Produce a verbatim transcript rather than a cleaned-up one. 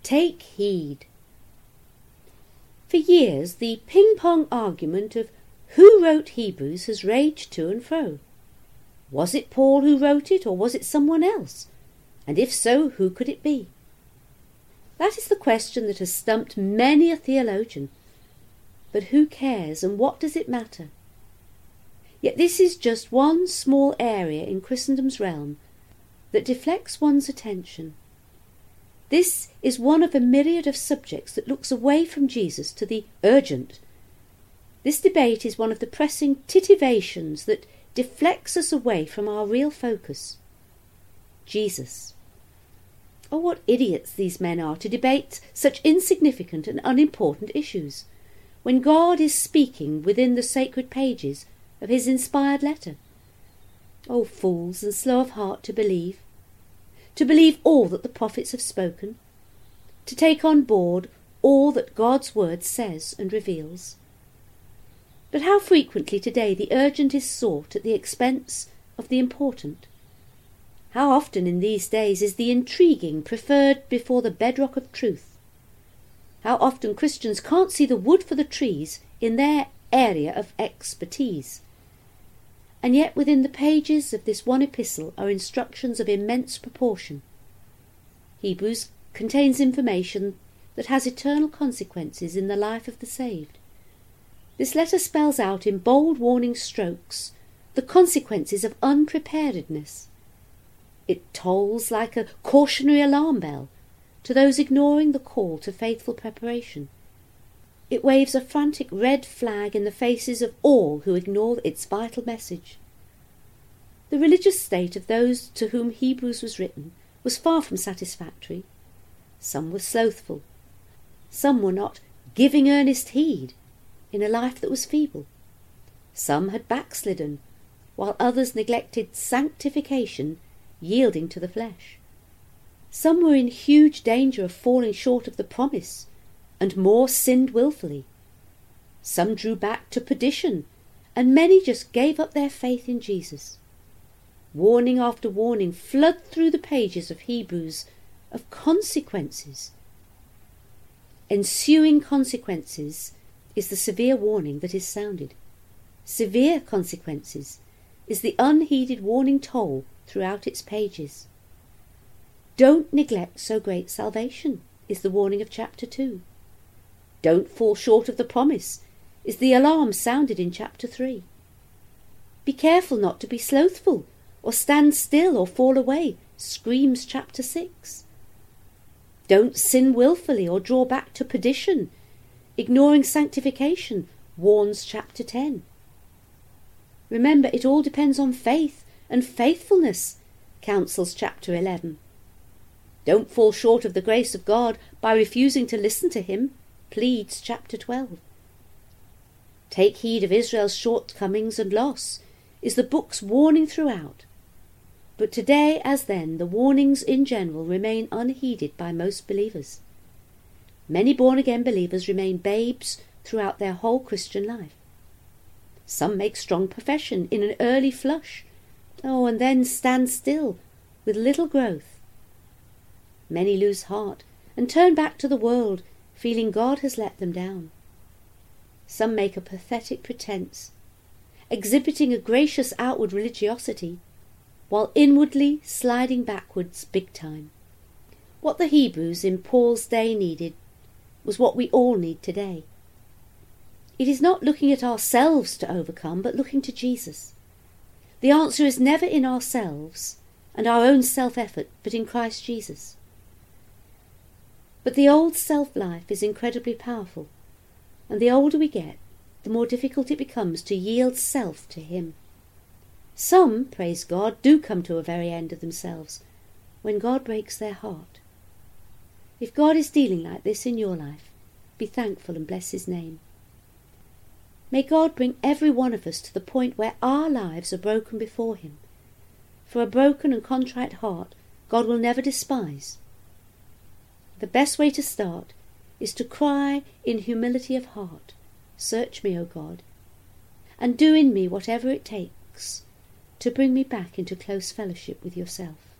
Take heed. For years the ping-pong argument of who wrote Hebrews has raged to and fro. Was it Paul who wrote it, or was it someone else? And if so, who could it be? That is the question that has stumped many a theologian. But who cares, and what does it matter? Yet this is just one small area in Christendom's realm that deflects one's attention. This is one of a myriad of subjects that looks away from Jesus to the urgent. This debate is one of the pressing titivations that deflects us away from our real focus. Jesus. Oh, what idiots these men are to debate such insignificant and unimportant issues, when God is speaking within the sacred pages of his inspired letter. Oh, fools and slow of heart to believe. To believe all that the prophets have spoken, to take on board all that God's word says and reveals. But how frequently today the urgent is sought at the expense of the important. How often in these days is the intriguing preferred before the bedrock of truth. How often Christians can't see the wood for the trees in their area of expertise. And yet within the pages of this one epistle are instructions of immense proportion. Hebrews contains information that has eternal consequences in the life of the saved. This letter spells out in bold warning strokes the consequences of unpreparedness. It tolls like a cautionary alarm bell to those ignoring the call to faithful preparation. It waves a frantic red flag in the faces of all who ignore its vital message. The religious state of those to whom Hebrews was written was far from satisfactory. Some were slothful. Some were not giving earnest heed in a life that was feeble. Some had backslidden, while others neglected sanctification, yielding to the flesh. Some were in huge danger of falling short of the promise, and more sinned wilfully. Some drew back to perdition, and many just gave up their faith in Jesus. Warning after warning flood through the pages of Hebrews of consequences. Ensuing consequences is the severe warning that is sounded. Severe consequences is the unheeded warning toll throughout its pages. Don't neglect so great salvation is the warning of chapter two. Don't fall short of the promise is the alarm sounded in chapter three. Be careful not to be slothful, or stand still or fall away, screams chapter six. Don't sin wilfully or draw back to perdition, ignoring sanctification, warns chapter ten. Remember, it all depends on faith and faithfulness, counsels chapter eleven. Don't fall short of the grace of God by refusing to listen to him, pleads chapter twelve. Take heed of Israel's shortcomings and loss is the book's warning throughout. But today, as then, the warnings in general remain unheeded by most believers. Many born-again believers remain babes throughout their whole Christian life. Some make strong profession in an early flush, oh, and then stand still with little growth. Many lose heart and turn back to the world, feeling God has let them down. Some make a pathetic pretense, exhibiting a gracious outward religiosity, while inwardly sliding backwards big time. What the Hebrews in Paul's day needed was what we all need today. It is not looking at ourselves to overcome, but looking to Jesus. The answer is never in ourselves and our own self-effort, but in Christ Jesus. But the old self-life is incredibly powerful, and the older we get, the more difficult it becomes to yield self to him. Some, praise God, do come to a very end of themselves, when God breaks their heart. If God is dealing like this in your life, be thankful and bless his name. May God bring every one of us to the point where our lives are broken before him. For a broken and contrite heart God will never despise. The best way to start is to cry in humility of heart, "Search me, O God, and do in me whatever it takes to bring me back into close fellowship with yourself."